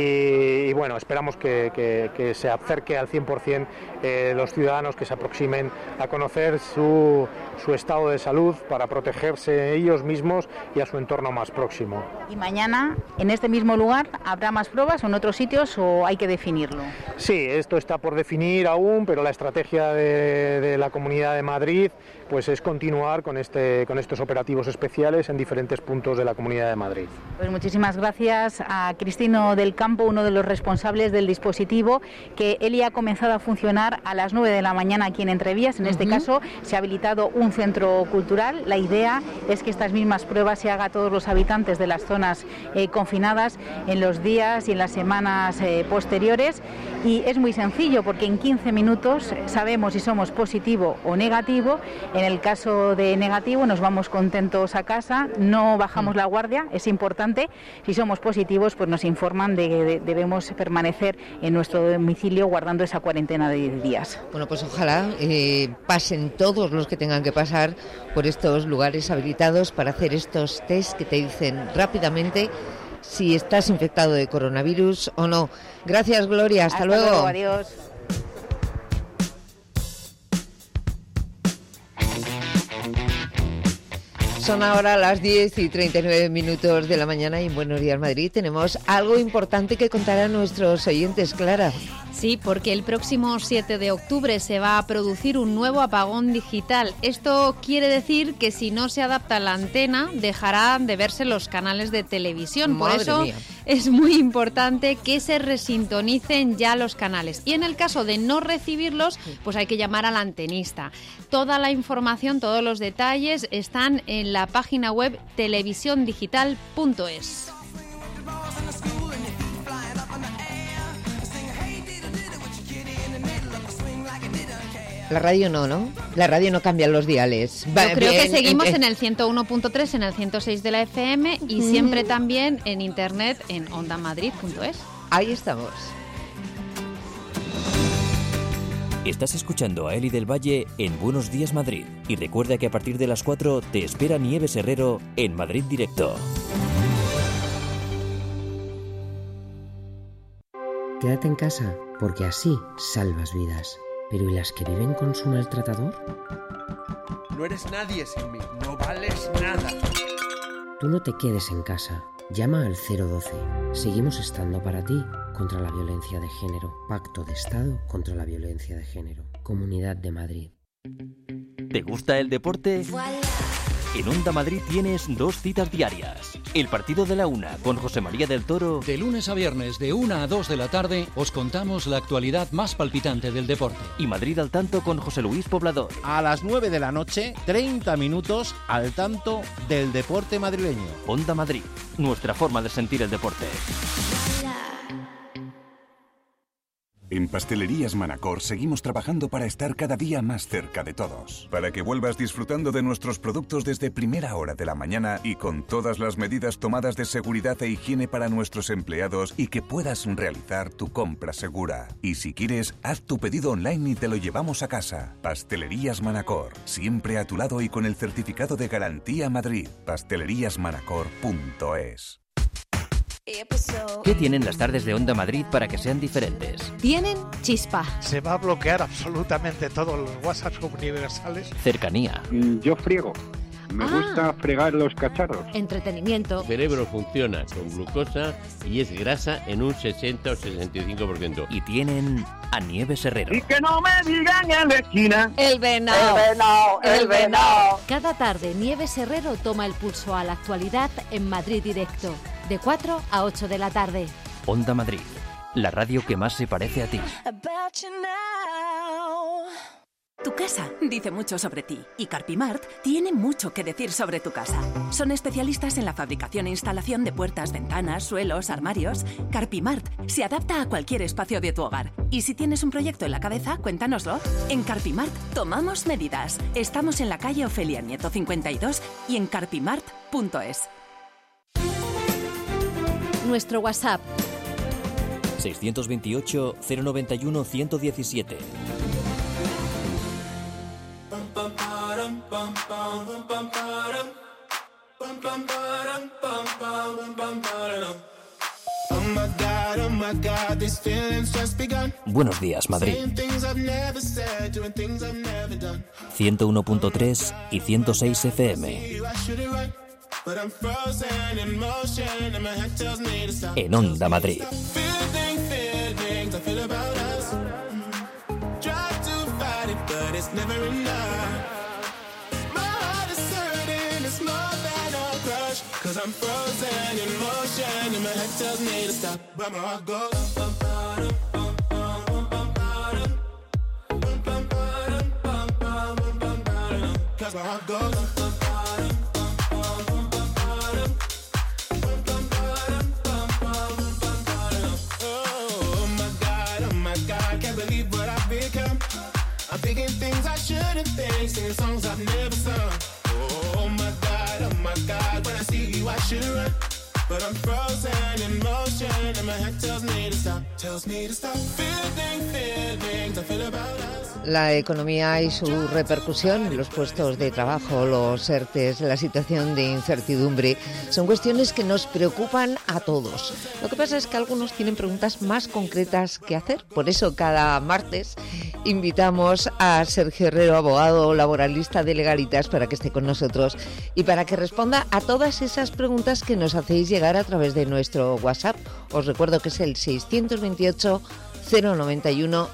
y bueno, esperamos que se acerque al 100% los ciudadanos que se aproximen a conocer su estado de salud para protegerse ellos mismos y a su entorno más próximo. ¿Y mañana en este mismo lugar habrá más pruebas o en otros sitios o hay que definirlo? Sí, esto está por definir aún, pero la estrategia de la Comunidad de Madrid pues es continuar con estos operativos especiales en diferentes puntos de la Comunidad de Madrid. Pues muchísimas gracias a Cristino del Campo, uno de los responsables del dispositivo, que él ya ha comenzado a funcionar a las 9 de la mañana aquí en Entrevías. En este caso se ha habilitado un centro cultural. La idea es que estas mismas pruebas se hagan a todos los habitantes de las zonas confinadas en los días y en las semanas posteriores. Y es muy sencillo porque en 15 minutos sabemos si somos positivo o negativo. En el caso de negativo nos vamos contentos a casa, no bajamos la guardia, es importante. Si somos positivos, pues nos informan de que debemos permanecer en nuestro domicilio guardando esa cuarentena de 10 días. Bueno, pues ojalá pasen todos los que tengan que pasar por estos lugares habilitados para hacer estos test que te dicen rápidamente si estás infectado de coronavirus o no. Gracias, Gloria. Hasta luego. Adiós. Son ahora las 10:39 de la mañana y en Buenos Días Madrid tenemos algo importante que contar a nuestros oyentes, Clara. Sí, porque el próximo 7 de octubre se va a producir un nuevo apagón digital. Esto quiere decir que si no se adapta la antena, dejarán de verse los canales de televisión. Por eso es muy importante que se resintonicen ya los canales. Y en el caso de no recibirlos, pues hay que llamar al antenista. Toda la información, todos los detalles están en la página web televisiondigital.es. La radio no. La radio no cambia los diales. Yo creo que seguimos en el 101.3, en el 106 de la FM y siempre también en internet en ondamadrid.es. Ahí estamos. Estás escuchando a Eli del Valle en Buenos Días Madrid. Y recuerda que a partir de las 4 te espera Nieves Herrero en Madrid Directo. Quédate en casa, porque así salvas vidas. ¿Pero y las que viven con su maltratador? No eres nadie sin mí, no vales nada. Tú no te quedes en casa. Llama al 012. Seguimos estando para ti contra la violencia de género. Pacto de Estado contra la violencia de género. Comunidad de Madrid. ¿Te gusta el deporte? En Onda Madrid tienes 2 citas diarias. El partido de la 1 con José María del Toro. De lunes a viernes de 1 a 2 de la tarde os contamos la actualidad más palpitante del deporte. Y Madrid al tanto con José Luis Poblador. A las 9 de la noche, 30 minutos al tanto del deporte madrileño. Onda Madrid, nuestra forma de sentir el deporte. En Pastelerías Manacor seguimos trabajando para estar cada día más cerca de todos. Para que vuelvas disfrutando de nuestros productos desde primera hora de la mañana y con todas las medidas tomadas de seguridad e higiene para nuestros empleados y que puedas realizar tu compra segura. Y si quieres, haz tu pedido online y te lo llevamos a casa. Pastelerías Manacor, siempre a tu lado y con el certificado de garantía Madrid. Pasteleriasmanacor.es. ¿Qué tienen las tardes de Onda Madrid para que sean diferentes? Tienen chispa. Se va a bloquear absolutamente todos los WhatsApp universales. Cercanía. Yo friego. Me gusta fregar los cacharros. Entretenimiento. El cerebro funciona con glucosa y es grasa en un 60 o 65%. Y tienen a Nieves Herrero. Y que no me digan en la esquina. El venado. El venado, el venado. Cada tarde Nieves Herrero toma el pulso a la actualidad en Madrid Directo. De 4 a 8 de la tarde. Onda Madrid, la radio que más se parece a ti. Tu casa dice mucho sobre ti y Carpimart tiene mucho que decir sobre tu casa. Son especialistas en la fabricación e instalación de puertas, ventanas, suelos, armarios. Carpimart se adapta a cualquier espacio de tu hogar. Y si tienes un proyecto en la cabeza, cuéntanoslo. En Carpimart tomamos medidas. Estamos en la calle Ofelia Nieto 52 y en carpimart.es. Nuestro WhatsApp 628 091 117. Buenos días, Madrid. 101.3 y 106 FM. En Onda Madrid. I'm thinking things I shouldn't think, singing songs I've never sung. Oh my God, when I see you I should run. But I'm frozen in motion and my head tells me to stop feeling feelings I feel about us. La economía y su repercusión en los puestos de trabajo, los ERTEs, la situación de incertidumbre, son cuestiones que nos preocupan a todos. Lo que pasa es que algunos tienen preguntas más concretas que hacer. Por eso cada martes invitamos a Sergio Herrero, abogado laboralista de Legalitas, para que esté con nosotros y para que responda a todas esas preguntas que nos hacéis llegar a través de nuestro WhatsApp. Os recuerdo que es el 628 091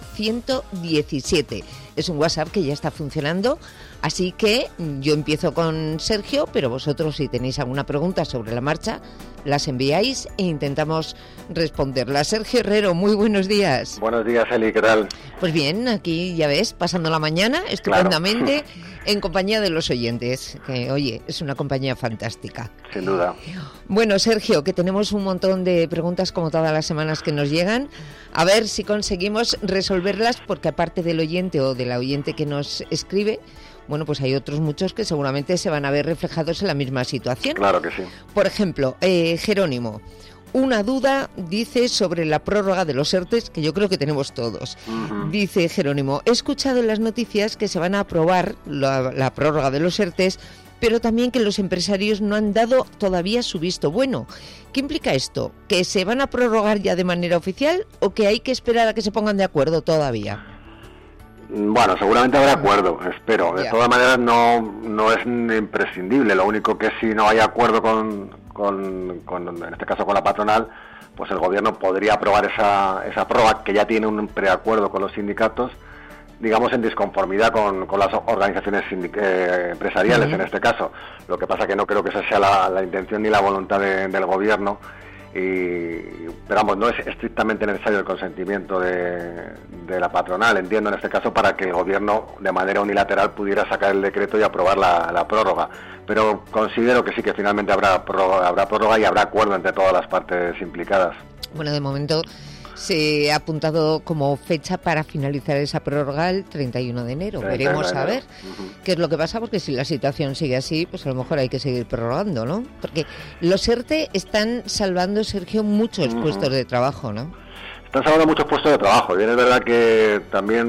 117. Es un WhatsApp que ya está funcionando, así que yo empiezo con Sergio, pero vosotros, si tenéis alguna pregunta sobre la marcha, las enviáis e intentamos responderlas. Sergio Herrero, muy buenos días. Buenos días, Eli, ¿qué tal? Pues bien, aquí ya ves, pasando la mañana estupendamente, claro. En compañía de los oyentes, que oye, es una compañía fantástica. Sin duda. Bueno, Sergio, que tenemos un montón de preguntas como todas las semanas que nos llegan, a ver si conseguimos resolverlas, porque aparte del oyente o de la oyente que nos escribe, bueno, pues hay otros muchos que seguramente se van a ver reflejados en la misma situación. Claro que sí. Por ejemplo, Jerónimo, una duda, dice, sobre la prórroga de los ERTEs, que yo creo que tenemos todos. Uh-huh. Dice Jerónimo, he escuchado en las noticias que se van a aprobar la prórroga de los ERTEs, pero también que los empresarios no han dado todavía su visto bueno. ¿Qué implica esto? ¿Que se van a prorrogar ya de manera oficial o que hay que esperar a que se pongan de acuerdo todavía? Bueno, seguramente habrá acuerdo, espero. De todas maneras no es imprescindible. Lo único que si no hay acuerdo en este caso con la patronal, pues el gobierno podría aprobar esa prórroga, que ya tiene un preacuerdo con los sindicatos, digamos en disconformidad con las organizaciones empresariales, en este caso. Lo que pasa que no creo que esa sea la intención ni la voluntad del gobierno. Pero vamos, no es estrictamente necesario el consentimiento de la patronal, entiendo, en este caso, para que el gobierno de manera unilateral pudiera sacar el decreto y aprobar la prórroga. Pero considero que sí, que finalmente habrá prórroga y habrá acuerdo entre todas las partes implicadas. Bueno, de momento se ha apuntado como fecha para finalizar esa prórroga el 31 de enero. Veremos a ver qué es lo que pasa, porque si la situación sigue así, pues a lo mejor hay que seguir prorrogando, ¿no? Porque los ERTE están salvando, Sergio, muchos puestos de trabajo, ¿no? Están salvando muchos puestos de trabajo. Bien, es verdad que también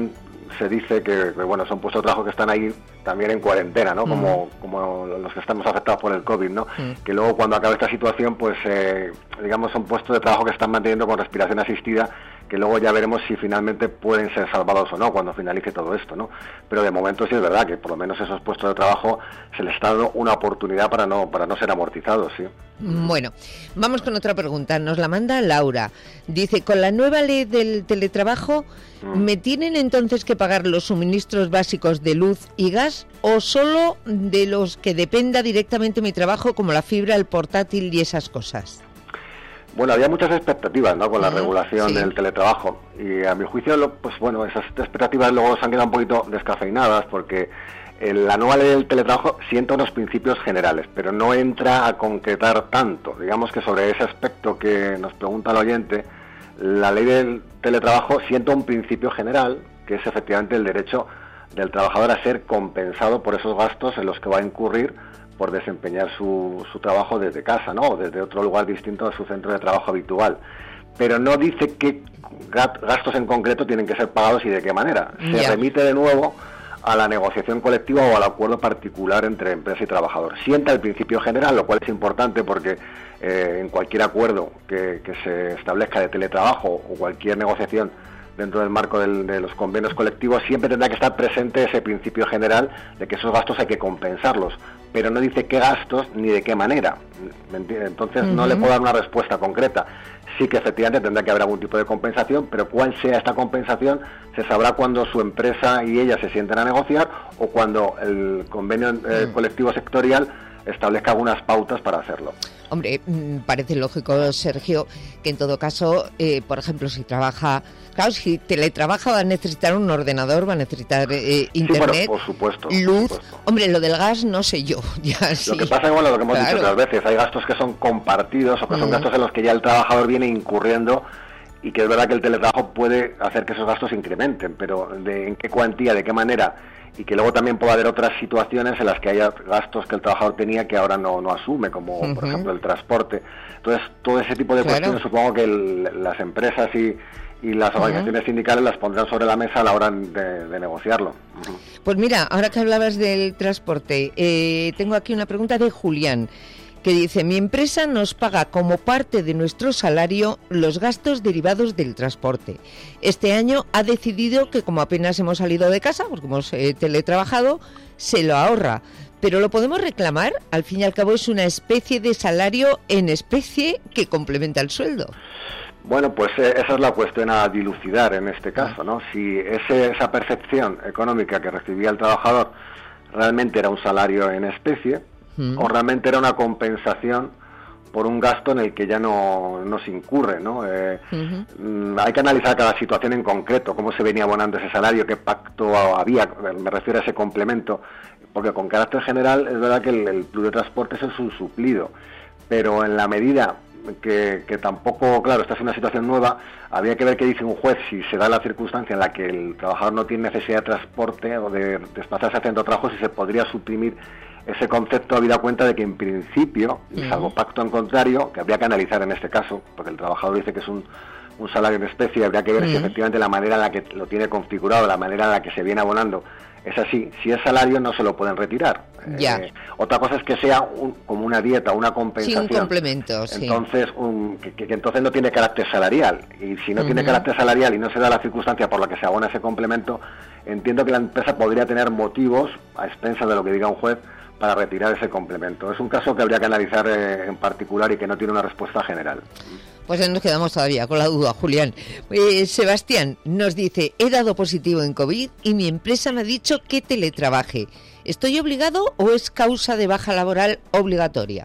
se dice que bueno, son puestos de trabajo que están ahí también en cuarentena, ¿no? Como los que estamos afectados por el COVID, ¿no? Que luego cuando acabe esta situación, pues digamos, son puestos de trabajo que están manteniendo con respiración asistida, que luego ya veremos si finalmente pueden ser salvados o no cuando finalice todo esto, ¿no? Pero de momento sí es verdad que por lo menos esos puestos de trabajo se les está dando una oportunidad para no ser amortizados, sí. Bueno, vamos con otra pregunta. Nos la manda Laura. Dice, con la nueva ley del teletrabajo, ¿me tienen entonces que pagar los suministros básicos de luz y gas o solo de los que dependa directamente mi trabajo, como la fibra, el portátil y esas cosas? Bueno, había muchas expectativas, ¿no?, con la regulación del teletrabajo, y a mi juicio, pues bueno, esas expectativas luego se han quedado un poquito descafeinadas, porque la nueva ley del teletrabajo sienta unos principios generales, pero no entra a concretar tanto. Digamos que sobre ese aspecto que nos pregunta el oyente, la ley del teletrabajo sienta un principio general, que es efectivamente el derecho del trabajador a ser compensado por esos gastos en los que va a incurrir por desempeñar su trabajo desde casa, ¿no?, o desde otro lugar distinto a su centro de trabajo habitual. Pero no dice qué gastos en concreto tienen que ser pagados y de qué manera. Se remite de nuevo a la negociación colectiva o al acuerdo particular entre empresa y trabajador. Sienta el principio general, lo cual es importante porque en cualquier acuerdo que se establezca de teletrabajo o cualquier negociación dentro del marco de los convenios colectivos, siempre tendrá que estar presente ese principio general de que esos gastos hay que compensarlos, pero no dice qué gastos ni de qué manera. Entonces no le puedo dar una respuesta concreta. Sí que efectivamente tendrá que haber algún tipo de compensación, pero cuál sea esta compensación se sabrá cuando su empresa y ella se sienten a negociar o cuando el convenio colectivo sectorial establezca algunas pautas para hacerlo. Hombre, parece lógico, Sergio, que en todo caso, por ejemplo, si teletrabaja va a necesitar un ordenador, va a necesitar internet, sí, bueno, por supuesto, luz. Hombre, lo del gas no sé yo. Ya sí. Lo que pasa es, bueno, lo que hemos dicho otras veces, hay gastos que son compartidos o que son gastos en los que ya el trabajador viene incurriendo, y que es verdad que el teletrabajo puede hacer que esos gastos incrementen, pero en qué cuantía, de qué manera, y que luego también puede haber otras situaciones en las que haya gastos que el trabajador tenía que ahora no asume, como por ejemplo el transporte. Entonces, todo ese tipo de cuestiones supongo que las empresas y las organizaciones sindicales las pondrán sobre la mesa a la hora de negociarlo. Pues mira, ahora que hablabas del transporte, tengo aquí una pregunta de Julián, que dice, mi empresa nos paga como parte de nuestro salario los gastos derivados del transporte. Este año ha decidido que como apenas hemos salido de casa, porque hemos teletrabajado, se lo ahorra. ¿Pero lo podemos reclamar? Al fin y al cabo es una especie de salario en especie que complementa el sueldo. Bueno, pues esa es la cuestión a dilucidar en este caso, ¿no? Si esa percepción económica que recibía el trabajador realmente era un salario en especie, o realmente era una compensación por un gasto en el que ya no se incurre, ¿no? Hay que analizar cada situación en concreto, cómo se venía abonando ese salario, qué pacto había, me refiero a ese complemento, porque con carácter general es verdad que el plus de transporte es un suplido, pero en la medida que tampoco, claro, esta es una situación nueva, habría que ver qué dice un juez si se da la circunstancia en la que el trabajador no tiene necesidad de transporte o de desplazarse a centro de trabajo, si se podría suprimir ese concepto, habida cuenta de que en principio, y salvo pacto en contrario, que habría que analizar en este caso, porque el trabajador dice que es un salario en especie, habría que ver si efectivamente la manera en la que lo tiene configurado, la manera en la que se viene abonando, es así. Si es salario no se lo pueden retirar. Otra cosa es que sea como una dieta, una compensación. Sí, un complemento, sí. Entonces, que entonces no tiene carácter salarial. Y si no tiene carácter salarial y no se da la circunstancia por la que se abona ese complemento, entiendo que la empresa podría tener motivos, a expensas de lo que diga un juez, para retirar ese complemento. Es un caso que habría que analizar en particular y que no tiene una respuesta general. Pues nos quedamos todavía con la duda, Julián. Sebastián nos dice, he dado positivo en COVID y mi empresa me ha dicho que teletrabaje. ¿Estoy obligado o es causa de baja laboral obligatoria?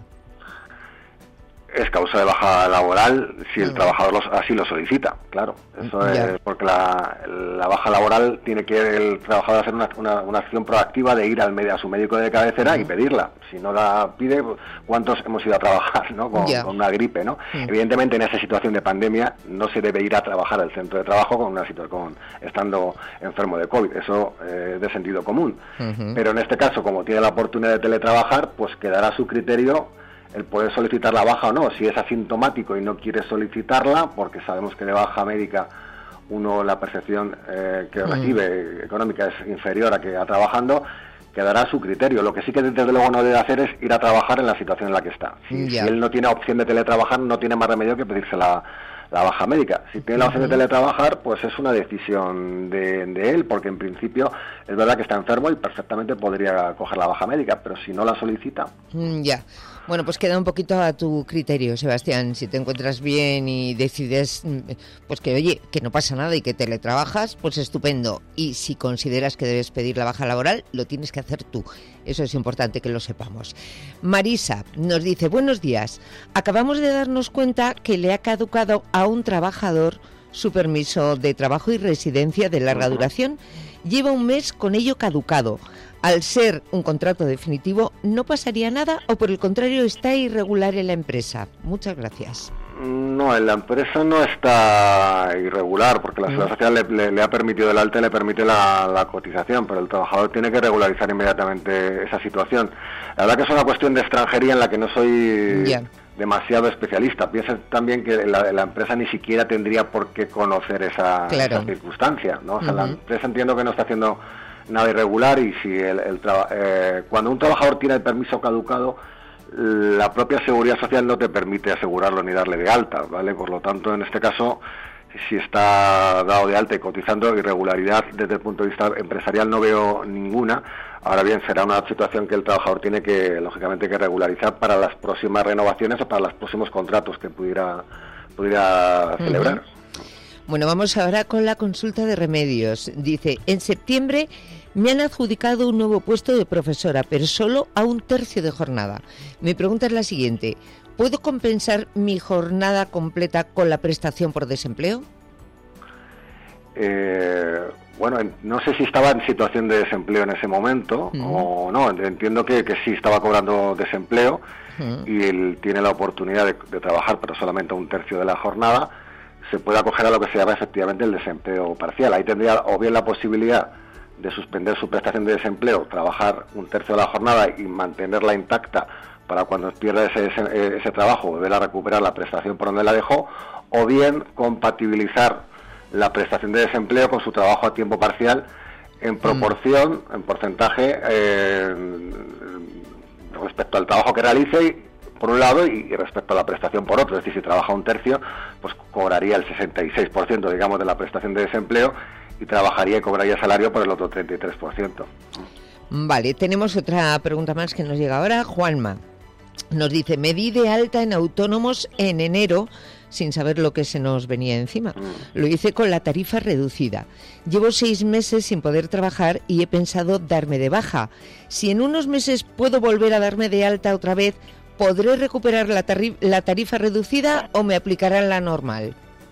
Es causa de baja laboral si el trabajador así lo solicita, claro. Eso es porque la baja laboral tiene que el trabajador hacer una acción proactiva de ir a su médico de cabecera y pedirla. Si no la pide, ¿cuántos hemos ido a trabajar, ¿no? Con una gripe, ¿no? Evidentemente en esa situación de pandemia no se debe ir a trabajar al centro de trabajo estando enfermo de COVID. Eso es de sentido común. Pero en este caso, como tiene la oportunidad de teletrabajar, pues quedará a su criterio el poder solicitar la baja o no. Si es asintomático y no quiere solicitarla, porque sabemos que de baja médica uno la percepción que recibe económica es inferior a que va trabajando, quedará a su criterio. Lo que sí que desde luego no debe hacer es ir a trabajar en la situación en la que está. Si él no tiene opción de teletrabajar, no tiene más remedio que pedirse la baja médica. Si tiene la opción de teletrabajar, pues es una decisión de él, porque en principio es verdad que está enfermo y perfectamente podría coger la baja médica, pero si no la solicita... Ya. Bueno, pues queda un poquito a tu criterio, Sebastián. Si te encuentras bien y decides pues que, oye, que no pasa nada y que teletrabajas, pues estupendo. Y si consideras que debes pedir la baja laboral, lo tienes que hacer tú. Eso es importante que lo sepamos. Marisa nos dice, buenos días. Acabamos de darnos cuenta que le ha caducado a un trabajador su permiso de trabajo y residencia de larga duración. Lleva un mes con ello caducado. Al ser un contrato definitivo, ¿no pasaría nada o por el contrario está irregular en la empresa? Muchas gracias. No, en la empresa no está irregular, porque la Seguridad Social le ha permitido el alta y le permite la cotización, pero el trabajador tiene que regularizar inmediatamente esa situación. La verdad que es una cuestión de extranjería en la que no soy demasiado especialista. Piensa también que la empresa ni siquiera tendría por qué conocer esa circunstancia, ¿no? O sea, la empresa entiendo que no está haciendo nada irregular, y si cuando un trabajador tiene el permiso caducado, la propia Seguridad Social no te permite asegurarlo ni darle de alta, ¿vale? Por lo tanto, en este caso, si está dado de alta y cotizando, irregularidad desde el punto de vista empresarial no veo ninguna. Ahora bien, será una situación que el trabajador tiene que, lógicamente, que regularizar para las próximas renovaciones o para los próximos contratos que pudiera celebrar. Bueno, vamos ahora con la consulta de Remedios. Dice, en septiembre me han adjudicado un nuevo puesto de profesora, pero solo a un tercio de jornada. Mi pregunta es la siguiente, ¿puedo compensar mi jornada completa con la prestación por desempleo? Bueno, no sé si estaba en situación de desempleo en ese momento o no. Entiendo que sí estaba cobrando desempleo y él tiene la oportunidad de trabajar, pero solamente a un tercio de la jornada. Se puede acoger a lo que se llama efectivamente el desempleo parcial. Ahí tendría o bien la posibilidad de suspender su prestación de desempleo, trabajar un tercio de la jornada y mantenerla intacta para cuando pierda ese trabajo volver a recuperar la prestación por donde la dejó, o bien compatibilizar la prestación de desempleo con su trabajo a tiempo parcial en proporción, en porcentaje respecto al trabajo que realice por un lado y respecto a la prestación por otro. Es decir, si trabaja un tercio, pues cobraría el 66%, digamos, de la prestación de desempleo y trabajaría y cobraría salario por el otro 33%. Vale, tenemos otra pregunta más que nos llega ahora. Juanma nos dice, me di de alta en autónomos en enero sin saber lo que se nos venía encima. Lo hice con la tarifa reducida. Llevo 6 meses sin poder trabajar y he pensado darme de baja. Si en unos meses puedo volver a darme de alta otra vez, ¿podré recuperar la tarifa reducida o me aplicarán la normal?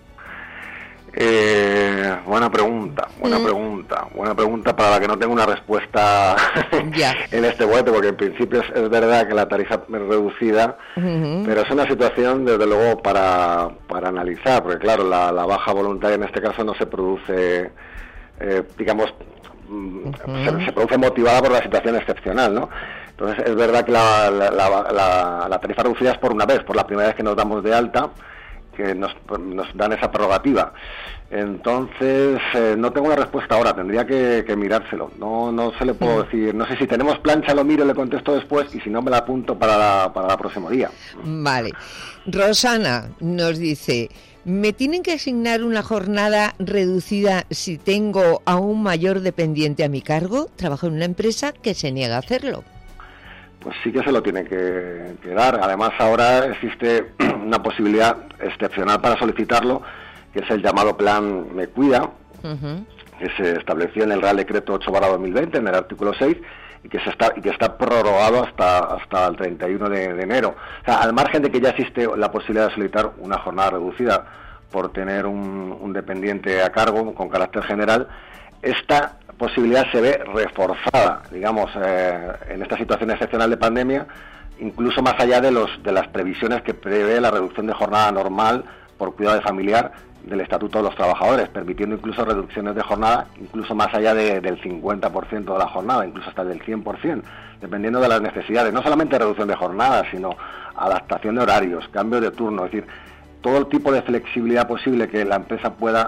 Buena pregunta para la que no tengo una respuesta en este momento, porque en principio es verdad que la tarifa es reducida, pero es una situación desde luego para analizar, porque claro, la baja voluntaria en este caso no se produce, digamos, se produce motivada por la situación excepcional, ¿no? Entonces es verdad que la tarifa reducida es por una vez, por la primera vez que nos damos de alta, que nos dan esa prerrogativa. Entonces no tengo una respuesta ahora, tendría que mirárselo. No se le puedo decir, no sé si tenemos plancha, lo miro, le contesto después, y si no me la apunto para la próxima día. Vale. Rosana nos dice, ¿me tienen que asignar una jornada reducida si tengo a un mayor dependiente a mi cargo? Trabajo en una empresa que se niega a hacerlo. Pues sí que se lo tiene que dar. Además, ahora existe una posibilidad excepcional para solicitarlo, que es el llamado Plan Me Cuida, que se estableció en el Real Decreto 8/2020, en el artículo 6, y que está prorrogado hasta el 31 de enero. O sea, al margen de que ya existe la posibilidad de solicitar una jornada reducida por tener un dependiente a cargo con carácter general, esta posibilidad se ve reforzada, digamos, en esta situación excepcional de pandemia, incluso más allá de las previsiones que prevé la reducción de jornada normal por cuidado familiar del Estatuto de los Trabajadores, permitiendo incluso reducciones de jornada incluso más allá del 50% de la jornada, incluso hasta del 100%, dependiendo de las necesidades, no solamente reducción de jornada, sino adaptación de horarios, cambio de turno, es decir, todo el tipo de flexibilidad posible que la empresa pueda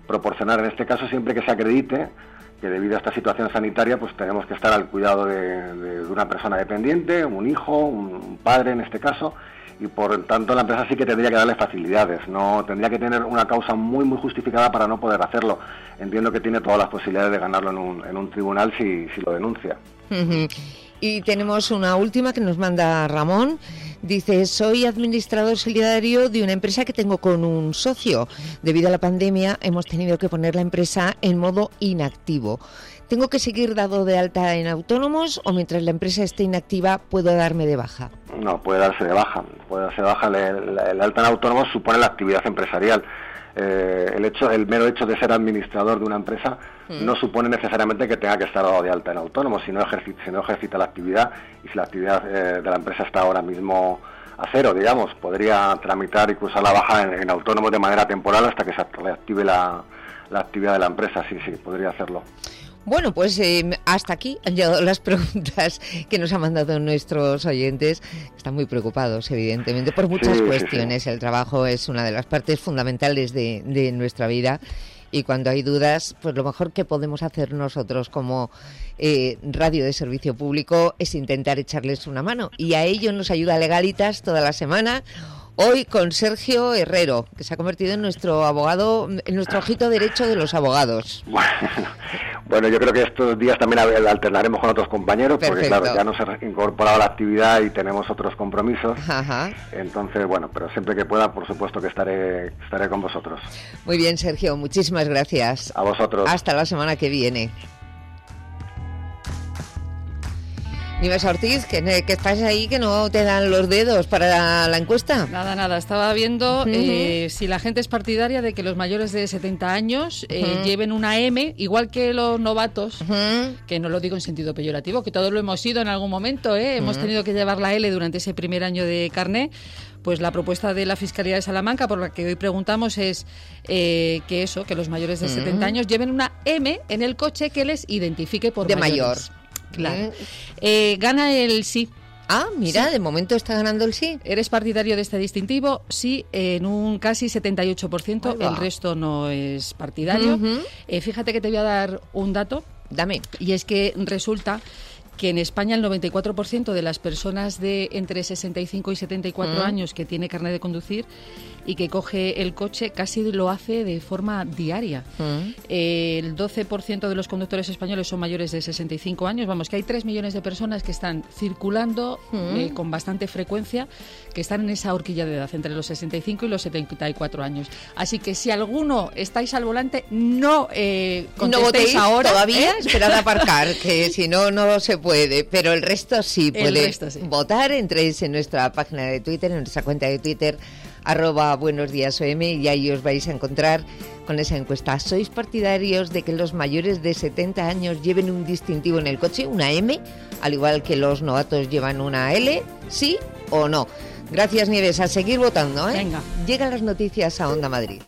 proporcionar, en este caso, siempre que se acredite que debido a esta situación sanitaria pues tenemos que estar al cuidado de una persona dependiente, un hijo, un padre en este caso, y por tanto la empresa sí que tendría que darle facilidades, no tendría que tener una causa muy justificada para no poder hacerlo. Entiendo que tiene todas las posibilidades de ganarlo en un tribunal si lo denuncia. Y tenemos una última que nos manda Ramón. Dice, soy administrador solidario de una empresa que tengo con un socio. Debido a la pandemia hemos tenido que poner la empresa en modo inactivo. ¿Tengo que seguir dado de alta en autónomos o mientras la empresa esté inactiva puedo darme de baja? No, puede darse de baja. El alta en autónomos supone la actividad empresarial. El mero hecho de ser administrador de una empresa no supone necesariamente que tenga que estar dado de alta en autónomo, si no ejercita la actividad, y si la actividad de la empresa está ahora mismo a cero, digamos, podría tramitar y cursar la baja en autónomos de manera temporal hasta que se reactive la actividad de la empresa. Sí, podría hacerlo. Bueno, pues hasta aquí han llegado las preguntas que nos han mandado nuestros oyentes. Están muy preocupados, evidentemente, por muchas cuestiones. Sí. El trabajo es una de las partes fundamentales de nuestra vida. Y cuando hay dudas, pues lo mejor que podemos hacer nosotros como radio de servicio público es intentar echarles una mano. Y a ello nos ayuda Legalitas toda la semana. Hoy con Sergio Herrero, que se ha convertido en nuestro abogado, en nuestro ojito derecho de los abogados. Bueno, yo creo que estos días también alternaremos con otros compañeros. Perfecto. Porque claro, ya nos ha incorporado a la actividad y tenemos otros compromisos. Ajá. Entonces, bueno, pero siempre que pueda, por supuesto que estaré con vosotros. Muy bien, Sergio, muchísimas gracias. A vosotros. Hasta la semana que viene. Nieves Ortiz, que estás ahí, que no te dan los dedos para la encuesta. Nada, estaba viendo si la gente es partidaria de que los mayores de 70 años lleven una M, igual que los novatos, que no lo digo en sentido peyorativo, que todos lo hemos sido en algún momento, hemos tenido que llevar la L durante ese primer año de carné. Pues la propuesta de la Fiscalía de Salamanca, por la que hoy preguntamos, es que los mayores de 70 años lleven una M en el coche que les identifique por de mayores. Mayor. Claro. Gana el sí. Ah, mira, sí. De momento está ganando el sí. ¿Eres partidario de este distintivo? Sí, en un casi 78%. El resto no es partidario. Fíjate que te voy a dar un dato. Dame. Y es que resulta que en España el 94% de las personas de entre 65 y 74 años que tiene carnet de conducir y que coge el coche casi lo hace de forma diaria. El 12% de los conductores españoles son mayores de 65 años. Vamos, que hay 3 millones de personas que están circulando con bastante frecuencia, que están en esa horquilla de edad, entre los 65 y los 74 años. Así que si alguno estáis al volante, no votéis ahora. Todavía, esperad a aparcar, que si no se puede. Pero el resto sí puede votar. Entréis en nuestra página de Twitter, en nuestra cuenta de Twitter, @buenosdiasOM, y ahí os vais a encontrar con esa encuesta. ¿Sois partidarios de que los mayores de 70 años lleven un distintivo en el coche, una M, al igual que los novatos llevan una L? ¿Sí o no? Gracias, Nieves. A seguir votando, ¿eh? Venga. Llegan las noticias a Onda Madrid.